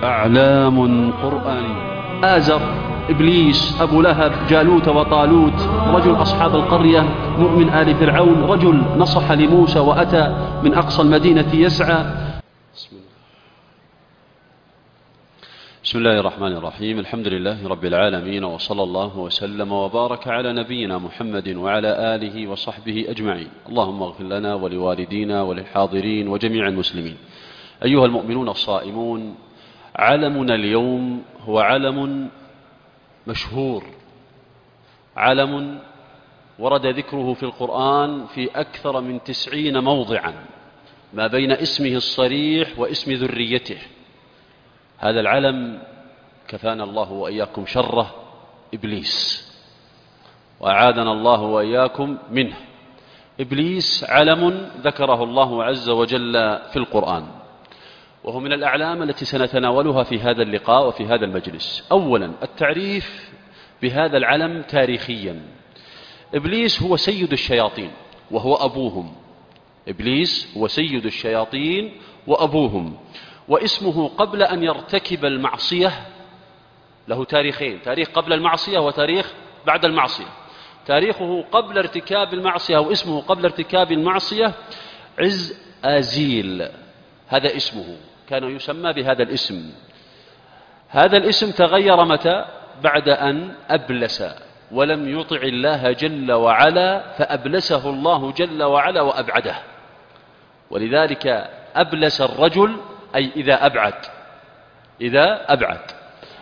أعلام قرآنية. آزر، إبليس، أبو لهب، جالوت وطالوت، رجل أصحاب القرية، مؤمن آل فرعون، رجل نصح لموسى وأتى من أقصى المدينة يسعى. بسم الله الرحمن الرحيم. الحمد لله رب العالمين، وصلى الله وسلم وبارك على نبينا محمد وعلى آله وصحبه أجمعين. اللهم اغفر لنا ولوالدينا وللحاضرين وجميع المسلمين. أيها المؤمنون الصائمون، علمنا اليوم هو علم مشهور، علم ورد ذكره في القرآن في أكثر من 90 موضعا ما بين اسمه الصريح واسم ذريته. هذا العلم كفانا الله وإياكم شره، إبليس، وأعاذنا الله وإياكم منه. إبليس علم ذكره الله عز وجل في القرآن، وهو من الأعلام التي سنتناولها في هذا اللقاء وفي هذا المجلس. أولا التعريف بهذا العلم تاريخيا. إبليس هو سيد الشياطين وهو أبوهم. إبليس هو سيد الشياطين وأبوهم، واسمه قبل أن يرتكب المعصية له تاريخين: تاريخ قبل المعصية وتاريخ بعد المعصية. تاريخه قبل ارتكاب المعصية واسمه قبل ارتكاب المعصية عزازيل، هذا اسمه، كان يسمى بهذا الاسم. هذا الاسم تغير متى؟ بعد أن أبلس ولم يطع الله جل وعلا، فأبلسه الله جل وعلا وأبعده. ولذلك أبلس الرجل أي إذا أبعد، إذا أبعد.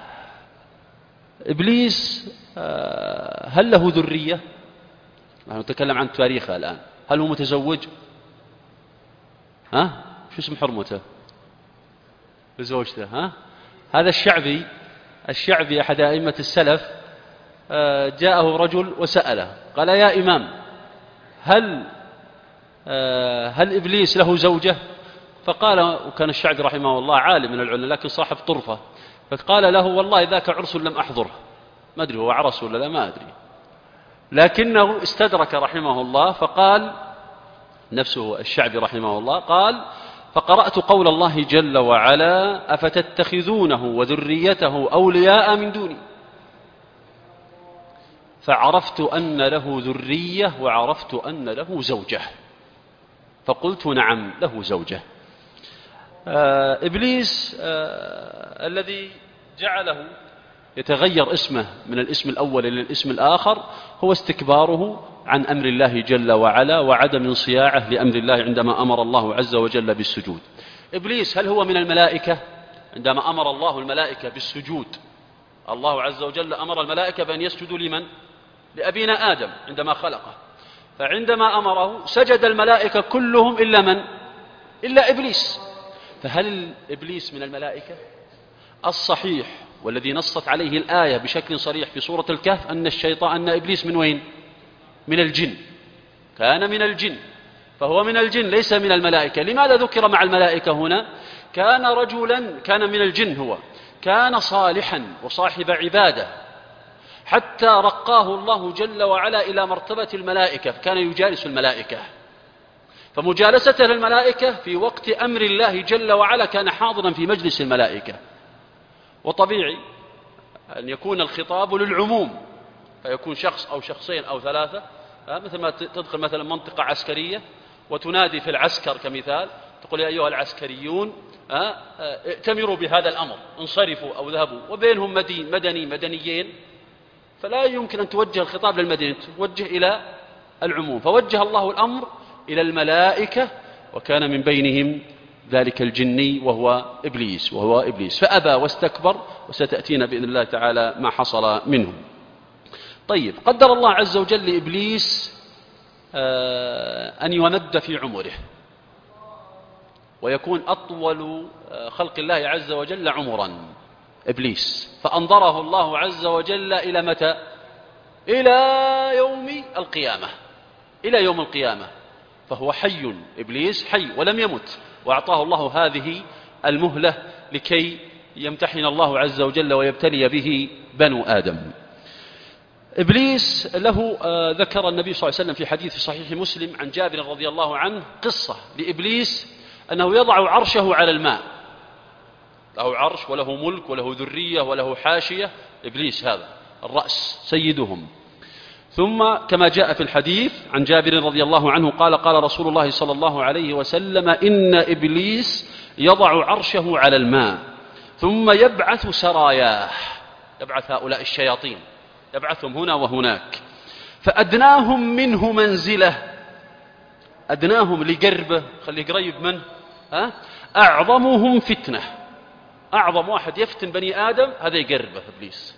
إبليس هل له ذرية؟ نحن نتكلم عن تاريخه الآن. هل هو متزوج؟ شو اسم حرمته؟ زوجته. هذا الشعبي أحد أئمة السلف، جاءه رجل وسأله قال: يا إمام، هل إبليس له زوجة؟ فقال، وكان الشعبي رحمه الله عالم من العلماء لكن صاحب طرفة، فقال له: والله ذاك عرس لم أحضره. ما أدري هو عرس ولا لا، ما أدري، لكنه استدرك رحمه الله فقال نفسه الشعبي رحمه الله، قال: فقرأت قول الله جل وعلا: أفتتخذونه وذريته أولياء من دوني، فعرفت أن له ذرية وعرفت أن له زوجة، فقلت نعم له زوجة. إبليس الذي جعله يتغير اسمه من الاسم الأول إلى الاسم الآخر هو استكباره عن أمر الله جل وعلا وعدم انصياعه لأمر الله عندما أمر الله عز وجل بالسجود. إبليس هل هو من الملائكة؟ عندما أمر الله الملائكة بالسجود، الله عز وجل أمر الملائكة بأن يسجدوا لمن؟ لأبينا آدم عندما خلقه، فعندما أمره سجد الملائكة كلهم إلا من؟ إلا إبليس. فهل إبليس من الملائكة؟ الصحيح والذي نصت عليه الآية بشكل صريح في سورة الكهف أن إبليس من وين؟ من الجن، كان من الجن، فهو من الجن ليس من الملائكة. لماذا ذكر مع الملائكة هنا؟ كان رجلا، كان من الجن، هو كان صالحا وصاحب عبادة حتى رقاه الله جل وعلا إلى مرتبة الملائكة، فكان يجالس الملائكة، فمجالسته للملائكة في وقت أمر الله جل وعلا كان حاضرا في مجلس الملائكة. وطبيعي أن يكون الخطاب للعموم، فيكون شخص أو شخصين أو ثلاثة، مثل ما تدخل مثلا منطقة عسكرية وتنادي في العسكر كمثال، تقول: يا أيها العسكريون ائتمروا بهذا الأمر، انصرفوا أو ذهبوا، وبينهم مدنيين، فلا يمكن أن توجه الخطاب للمدينة، توجه إلى العموم، فوجه الله الأمر إلى الملائكة، وكان من بينهم ذلك الجني وهو إبليس، فأبى واستكبر، وستأتينا بإذن الله تعالى ما حصل منه. طيب، قدر الله عز وجل لإبليس أن يمد في عمره ويكون أطول خلق الله عز وجل عمرا إبليس، فأنظره الله عز وجل إلى متى؟ إلى يوم القيامة، فهو حي، إبليس حي ولم يمت، وأعطاه الله هذه المهلة لكي يمتحن الله عز وجل ويبتلي به بنو آدم. إبليس له ذكر النبي صلى الله عليه وسلم في حديث في صحيح مسلم عن جابر رضي الله عنه قصة لإبليس أنه يضع عرشه على الماء. له عرش وله ملك وله ذرية وله حاشية. إبليس هذا الرأس سيدهم. ثم كما جاء في الحديث عن جابر رضي الله عنه قال قال رسول الله صلى الله عليه وسلم إن إبليس يضع عرشه على الماء ثم يبعث سراياه، يبعث هؤلاء الشياطين يبعثهم هنا وهناك، فأدناهم منه منزلة، أدناهم لقربه خليه قريب منه، أعظمهم فتنة، أعظم واحد يفتن بني آدم هذا يقربه إبليس.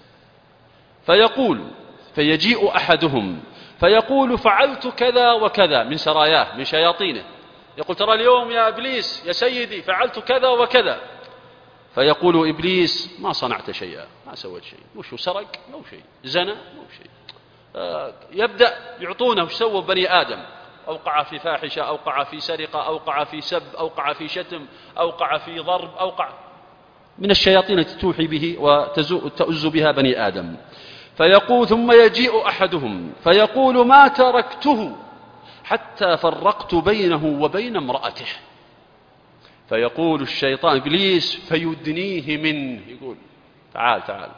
فيقول فيجيء أحدهم فيقول فعلت كذا وكذا من سراياه من شياطينه، يقول ترى اليوم يا إبليس يا سيدي فعلت كذا وكذا، فيقول إبليس ما صنعت شيئا، ما سويت شيء، وشو سرق مو شيء، زنا مو شيء. يبدأ يعطونه وش سوى بني آدم، أوقع في فاحشة، أوقع في سرقة، أوقع في سب، أوقع في شتم، أوقع في ضرب، أوقع من الشياطين التي توحي به وتؤز بها بني آدم. فيقول ثم يجيء أحدهم فيقول ما تركته حتى فرقت بينه وبين امرأته، فيقول الشيطان إبليس فيدنيه منه، يقول تعال تعال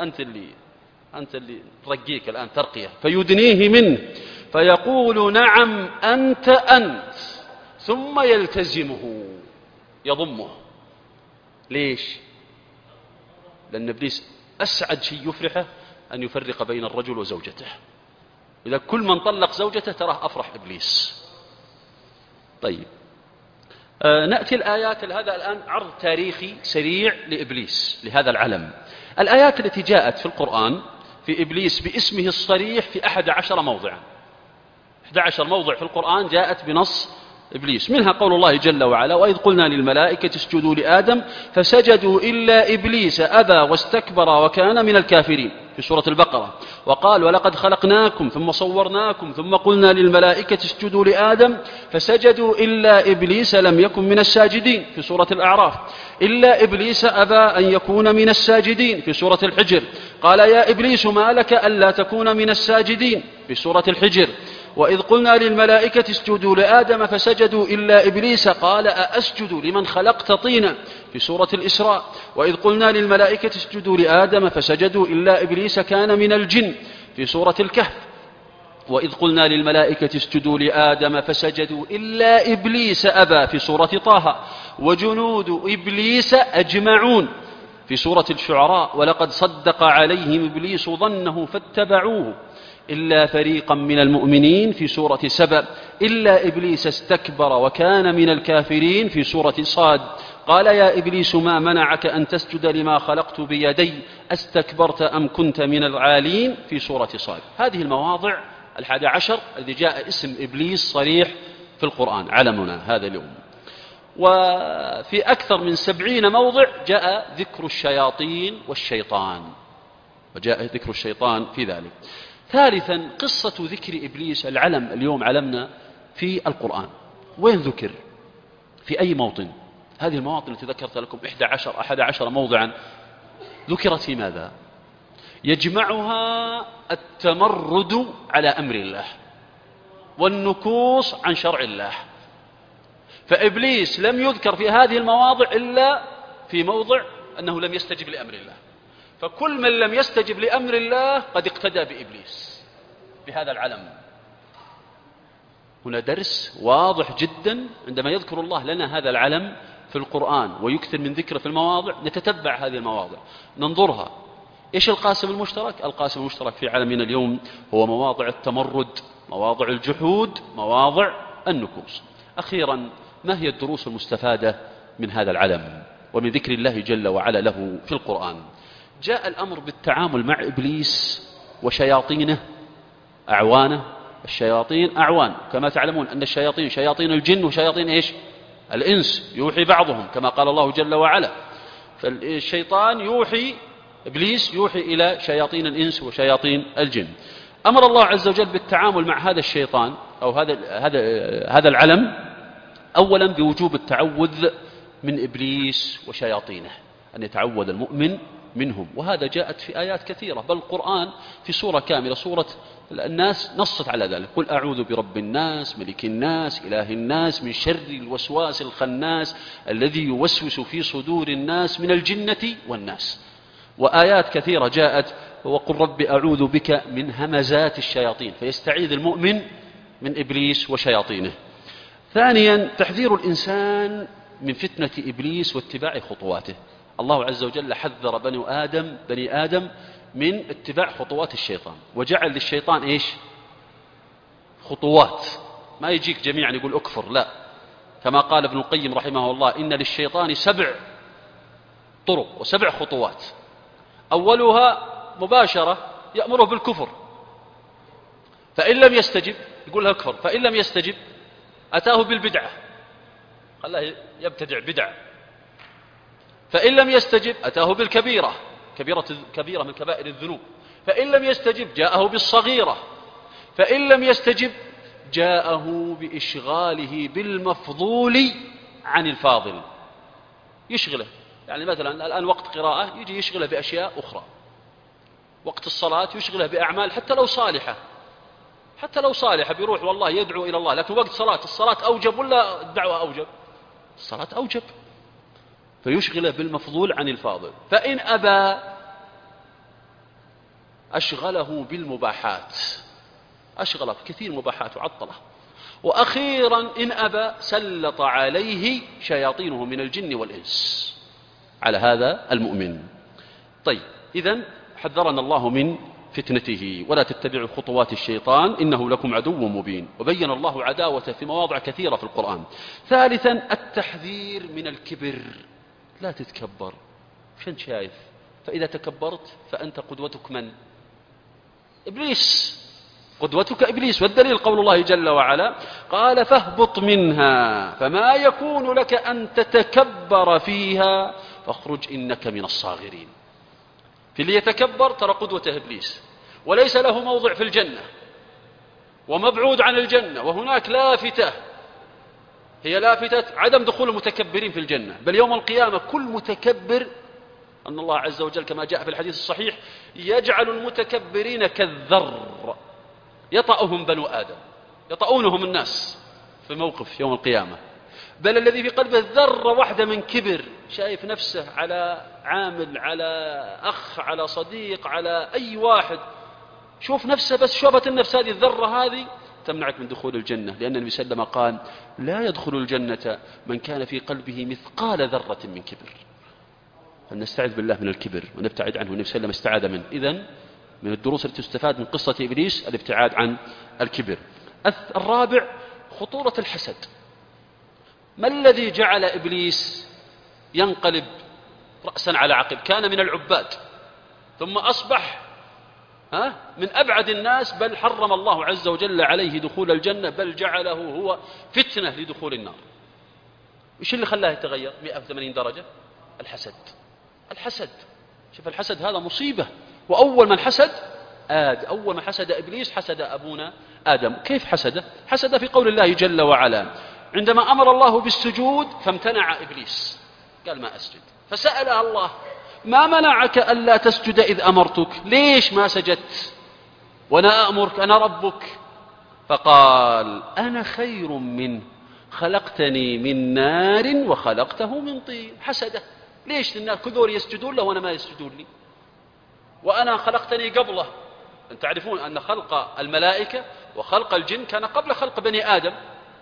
أنت اللي ترقيك الآن ترقية، فيدنيه منه فيقول نعم أنت، ثم يلتزمه يضمه. ليش؟ لأن إبليس أسعد شيء يفرحه أن يفرق بين الرجل وزوجته، إذا كل من طلق زوجته تراه أفرح إبليس. طيب نأتي الآيات. هذا الآن عرض تاريخي سريع لإبليس لهذا العلم. الآيات التي جاءت في القرآن في إبليس باسمه الصريح في 11 موضعا، 11 موضع في القرآن جاءت بنص إبليس، منها قول الله جل وعلا وإذ قلنا للملائكة اسجدوا لآدم فسجدوا إلا إبليس أبى واستكبر وكان من الكافرين في سورة البقرة، وقال ولقد خلقناكم ثم صورناكم ثم قلنا للملائكة اسجدوا لآدم فسجدوا إلا إبليس لم يكن من الساجدين في سورة الأعراف، إلا إبليس أبى أن يكون من الساجدين في سورة الحجر، قال يا إبليس ما لك ألا تكون من الساجدين في سورة الحجر، وإذ قلنا للملائكة اسجدوا لآدم فسجدوا إلا إبليس قال أأسجد لمن خلقت طينا في سورة الإسراء، وإذ قلنا للملائكة اسجدوا لآدم فسجدوا إلا إبليس كان من الجن في سورة الكهف، وإذ قلنا للملائكة اسجدوا لآدم فسجدوا إلا إبليس أبى في سورة طه، وجنود إبليس أجمعون في سورة الشعراء، ولقد صدق عليهم إبليس ظنه فاتبعوه إلا فريقا من المؤمنين في سورة سبأ، إلا إبليس استكبر وكان من الكافرين في سورة صاد، قال يا إبليس ما منعك أن تسجد لما خلقت بيدي أستكبرت أم كنت من العالين في سورة صاد. هذه المواضع 11 الذي جاء اسم إبليس صريح في القرآن علمنا هذا اليوم. وفي أكثر من 70 موضع جاء ذكر الشياطين والشيطان، وجاء ذكر الشيطان في ذلك. ثالثا قصة ذكر إبليس، العلم اليوم علمنا في القرآن وين ذكر في أي موطن؟ هذه المواطن التي ذكرت لكم 11 موضعا ذكرت في ماذا؟ يجمعها التمرد على أمر الله والنكوص عن شرع الله، فإبليس لم يذكر في هذه المواضع إلا في موضع أنه لم يستجب لأمر الله، فكل من لم يستجب لأمر الله قد اقتدى بإبليس بهذا العلم. هنا درس واضح جدا عندما يذكر الله لنا هذا العلم في القرآن ويكثر من ذكره في المواضع، نتتبع هذه المواضع ننظرها. إيش القاسم المشترك؟ القاسم المشترك في عالمنا اليوم هو مواضع التمرد، مواضع الجحود، مواضع النكوص. أخيرا ما هي الدروس المستفادة من هذا العلم ومن ذكر الله جل وعلا له في القرآن؟ جاء الأمر بالتعامل مع إبليس وشياطينه أعوانه. الشياطين أعوان، كما تعلمون أن الشياطين شياطين الجن وشياطين إيش؟ الإنس، يوحي بعضهم كما قال الله جل وعلا. فالشيطان يوحي، إبليس يوحي إلى شياطين الإنس وشياطين الجن. أمر الله عز وجل بالتعامل مع هذا الشيطان أو هذا العلم أولا بوجوب التعوذ من إبليس وشياطينه، أن يتعوذ المؤمن منهم. وهذا جاءت في آيات كثيرة، بل القرآن في سورة كاملة، سورة الناس، نصت على ذلك: قل أعوذ برب الناس ملك الناس إله الناس من شر الوسواس الخناس الذي يوسوس في صدور الناس من الجنة والناس. وآيات كثيرة جاءت: وقل رب أعوذ بك من همزات الشياطين، فيستعيذ المؤمن من إبليس وشياطينه. ثانيا، تحذير الإنسان من فتنة إبليس واتباع خطواته. الله عز وجل حذر بني آدم من اتباع خطوات الشيطان، وجعل للشيطان إيش؟ خطوات. ما يجيك جميعا يقول أكفر، لا، كما قال ابن القيم رحمه الله: إن للشيطان 7 طرق و7 خطوات. أولها مباشرة يأمره بالكفر، فإن لم يستجب يقول له اكفر، فإن لم يستجب أتاه بالبدعة، خلاه يبتدع بدعة، فإن لم يستجب أتاه بالكبيرة، كبيرة من كبائر الذنوب، فإن لم يستجب جاءه بالصغيرة، فإن لم يستجب جاءه بإشغاله بالمفضول عن الفاضل، يشغله. يعني مثلا الآن وقت قراءة يجي يشغله بأشياء أخرى، وقت الصلاة يشغله بأعمال حتى لو صالحة بيروح والله يدعو إلى الله، لكن وقت الصلاة أوجب ولا الدعوة أوجب؟ الصلاة أوجب، فيشغله بالمفضول عن الفاضل. فإن أبى أشغله بالمباحات، أشغله بكثير مباحات وعطله. وأخيرا إن أبى سلط عليه شياطينه من الجن والإنس على هذا المؤمن. طيب، إذن حذرنا الله من فتنته: ولا تتبعوا خطوات الشيطان إنه لكم عدو مبين. وبين الله عداوته في مواضع كثيرة في القرآن. ثالثا، التحذير من الكبر. لا تتكبر، وش أنت شايف؟ فإذا تكبرت فأنت قدوتك من؟ إبليس، قدوتك إبليس. والدليل قول الله جل وعلا: قال فاهبط منها فما يكون لك أن تتكبر فيها فاخرج إنك من الصاغرين. في اللي يتكبر ترى قدوته إبليس، وليس له موضع في الجنة، ومبعود عن الجنة. وهناك لافتة، هي لافتة عدم دخول المتكبرين في الجنة، بل يوم القيامة كل متكبر، أن الله عز وجل كما جاء في الحديث الصحيح: يجعل المتكبرين كالذر يطأهم بنو آدم، يطؤونهم الناس في موقف يوم القيامة. بل الذي في قلبه ذرة واحدة من كبر، شايف نفسه على عامل، على أخ، على صديق، على أي واحد، شوف نفسه بس، شوفة النفس هذه، الذرة هذه تمنعك من دخول الجنة. لأن النبي صلى الله عليه وسلم قال: لا يدخل الجنة من كان في قلبه مثقال ذرة من كبر. فلنستعذ بالله من الكبر ونبتعد عنه. النبي صلى الله عليه وسلم استعاذ منه. إذن من الدروس التي تستفاد من قصة إبليس الابتعاد عن الكبر. الرابع، خطورة الحسد. ما الذي جعل إبليس ينقلب رأسا على عقب؟ كان من العباد ثم أصبح من أبعد الناس، بل حرم الله عز وجل عليه دخول الجنة، بل جعله هو فتنة لدخول النار. إيش اللي خلاه يتغير 180 درجة؟ الحسد. شوف، الحسد هذا مصيبة. وأول من حسد إبليس حسد أبونا آدم. كيف حسده؟ حسد في قول الله جل وعلا: عندما أمر الله بالسجود فامتنع إبليس، قال ما أسجد، فسأله الله: ما منعك ألا تسجد إذ أمرتك؟ ليش ما سجدت وأنا أأمرك، أنا ربك؟ فقال: أنا خير منه، خلقتني من نار وخلقته من طين. حسده. ليش الناس كثر يسجدون له وأنا ما يسجدون لي، وأنا خلقتني قبله؟ أن تعرفون أن خلق الملائكة وخلق الجن كان قبل خلق بني آدم،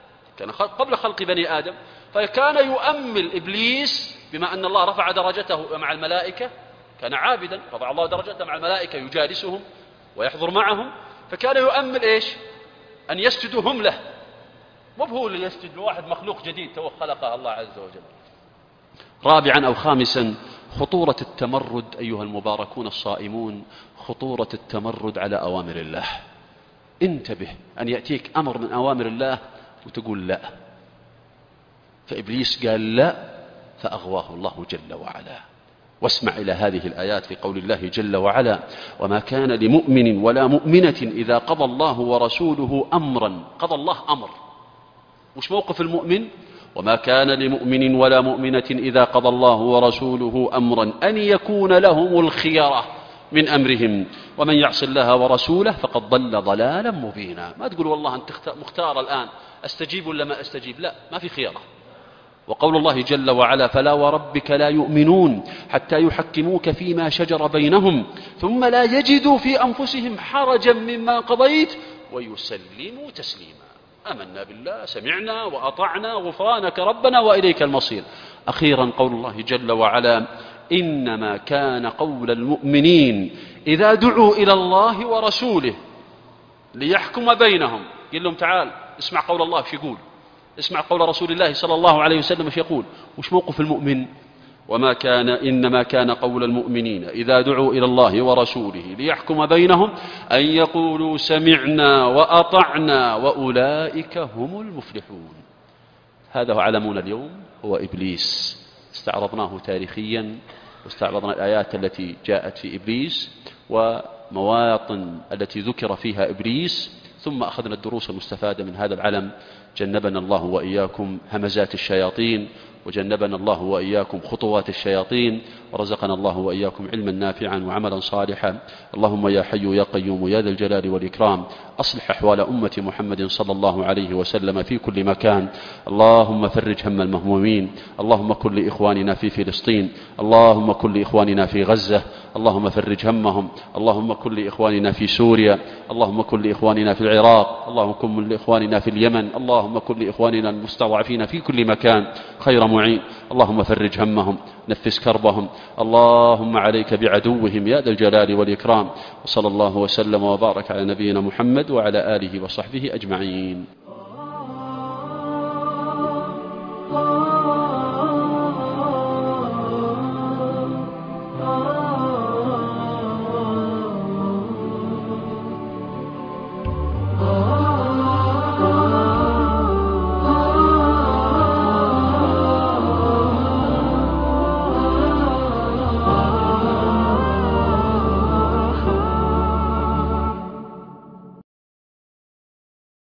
فكان يؤمل إبليس، بما أن الله رفع درجته مع الملائكة، كان عابدا، رفع الله درجته مع الملائكة يجالسهم ويحضر معهم، فكان يؤمل إيش؟ أن يسجدوا هم له، مو هو اللي يسجد لواحد مخلوق جديد تو خلقه الله عز وجل. رابعا أو خامسا، خطورة التمرد. أيها المباركون الصائمون، خطورة التمرد على أوامر الله. انتبه أن يأتيك أمر من أوامر الله وتقول لا. فإبليس قال لا، فأغواه الله جل وعلا. واسمع إلى هذه الآيات في قول الله جل وعلا: وما كان لمؤمن ولا مؤمنة إذا قضى الله ورسوله أمرا. قضى الله أمر، وش موقف المؤمن؟ وما كان لمؤمن ولا مؤمنة إذا قضى الله ورسوله أمرا أن يكون لهم الخيرة من أمرهم ومن يعص الله ورسوله فقد ضل ضلالا مبينا. ما تقول والله أنت مختار الآن أستجيب ولا ما أستجيب، لا، ما في خيرة. وقول الله جل وعلا فلا وربك لا يؤمنون حتى يحكموك فيما شجر بينهم ثم لا يجدوا في أنفسهم حرجا مما قضيت ويسلموا تسليما. آمنا بالله، سمعنا وأطعنا، غفرانك ربنا وإليك المصير. أخيرا قول الله جل وعلا إنما كان قول المؤمنين إذا دعوا إلى الله ورسوله ليحكم بينهم. قل لهم تعال اسمع قول الله ايش يقول، اسمع قول رسول الله صلى الله عليه وسلم ايش يقول، وش موقف المؤمن. إنما كان قول المؤمنين إذا دعوا إلى الله ورسوله ليحكم بينهم أن يقولوا سمعنا وأطعنا وأولئك هم المفلحون. هذا هو علمنا اليوم، هو إبليس. استعرضناه تاريخيا واستعرضنا الآيات التي جاءت في إبليس ومواطن التي ذكر فيها إبليس، ثم أخذنا الدروس المستفادة من هذا العلم. جنبنا الله وإياكم همزات الشياطين، وجنبنا الله وإياكم خطوات الشياطين، ورزقنا الله وإياكم علما نافعا وعملا صالحا. اللهم يا حي يا قيوم يا ذا الجلال والإكرام أصلح أحوال أمة محمد صلى الله عليه وسلم في كل مكان. اللهم فرج هم المهمومين، اللهم كن لإخواننا في فلسطين، اللهم كن لإخواننا في غزة، اللهم فرج همهم، اللهم كن لإخواننا في سوريا، اللهم كن لإخواننا في العراق، اللهم كن لإخواننا في اليمن، اللهم كن لإخواننا المستضعفين في كل مكان خير معين. اللهم فرج همهم، نفس كربهم، اللهم عليك بعدوهم يا ذا الجلال والإكرام. وصلى الله وسلم وبارك على نبينا محمد وعلى آله وصحبه أجمعين.